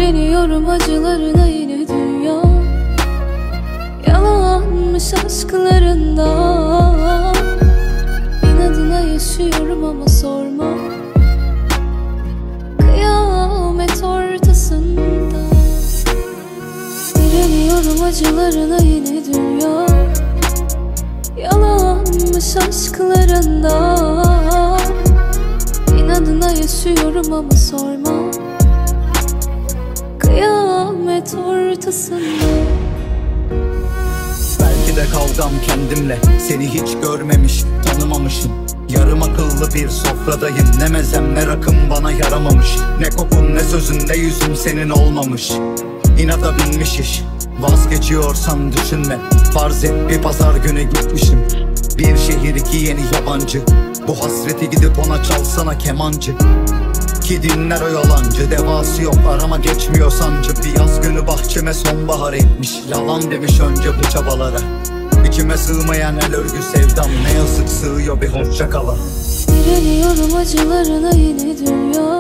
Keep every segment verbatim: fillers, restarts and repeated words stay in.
Direniyorum acılarına yine dünya. Yalanmış aşklarında. İnadına yaşıyorum ama sorma. Kıyamet ortasında. Direniyorum acılarına yine dünya. Yalanmış aşklarında. İnadına yaşıyorum ama sorma. Kıyamet ortasında. Belki de kavgam kendimle, seni hiç görmemiş, tanımamışım. Yarım akıllı bir sofradayım, ne mezem ne rakım bana yaramamış. Ne kokun ne sözün ne yüzüm senin olmamış. İnata binmiş iş, vazgeçiyorsan düşünme. Farz et bir pazar günü gitmişim. Bir şehir iki yeni yabancı. Bu hasreti gidip ona çalsana kemancı. Ki dinler o yalancı, devası yok arama geçmiyor sancı. Bir yaz günü bahçeme sonbahar etmiş. Yalan demiş önce bu çabalara. İçime sığmayan el örgü sevdam, ne yazık sığıyor bir hoşça kala. Direniyorum acılarına yine dünya.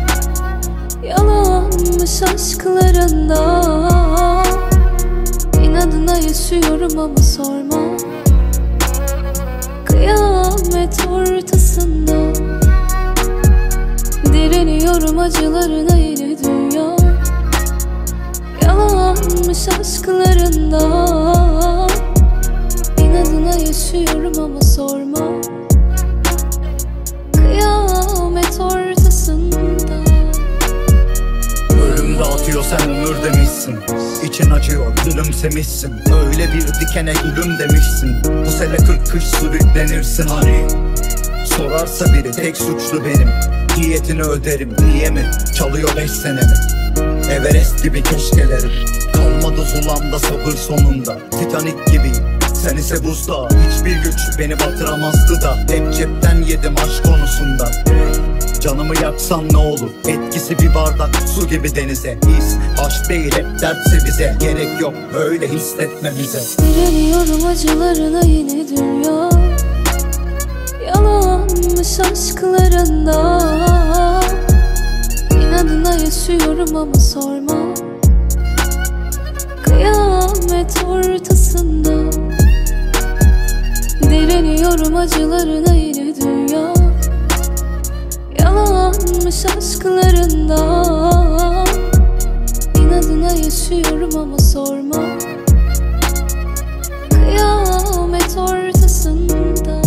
Yalanmış aşklarında. İnadına yaşıyorum ama sorma. Kıyamet ortasında. Direniyorum acılarına yine dünya. Yalanmış aşklarında. İnadına yaşıyorum ama sorma. Kıyamet ortasında. Ölüm dağıtıyor sen ömür demişsin. İçin acıyor gülümsemişsin. Öyle bir dikene gülüm demişsin. Bu sene kırk kış sürüklenirsin hani. Sorarsa biri tek suçlu benim. Diyetini öderim niye mi? Çalıyor beş senemi. Everest gibi keşkelerim. Kalmadı zulamda sabır sonunda. Titanik gibiyim, sen ise buzda. Hiçbir güç beni batıramazdı da. Hep cepten yedim aşk konusunda. Canımı yaksan ne olur? Etkisi bir bardak su gibi denize. His aşk değil hep dertse bize. Gerek yok öyle hissetmemize. Direniyorum acılarına yine dünya. Yalanmış aşklarında. İnadına yaşıyorum ama sorma. Kıyamet ortasında. Direniyorum acılarına yine dünya. Yalanmış aşklarında. İnadına yaşıyorum ama sorma. Kıyamet ortasında.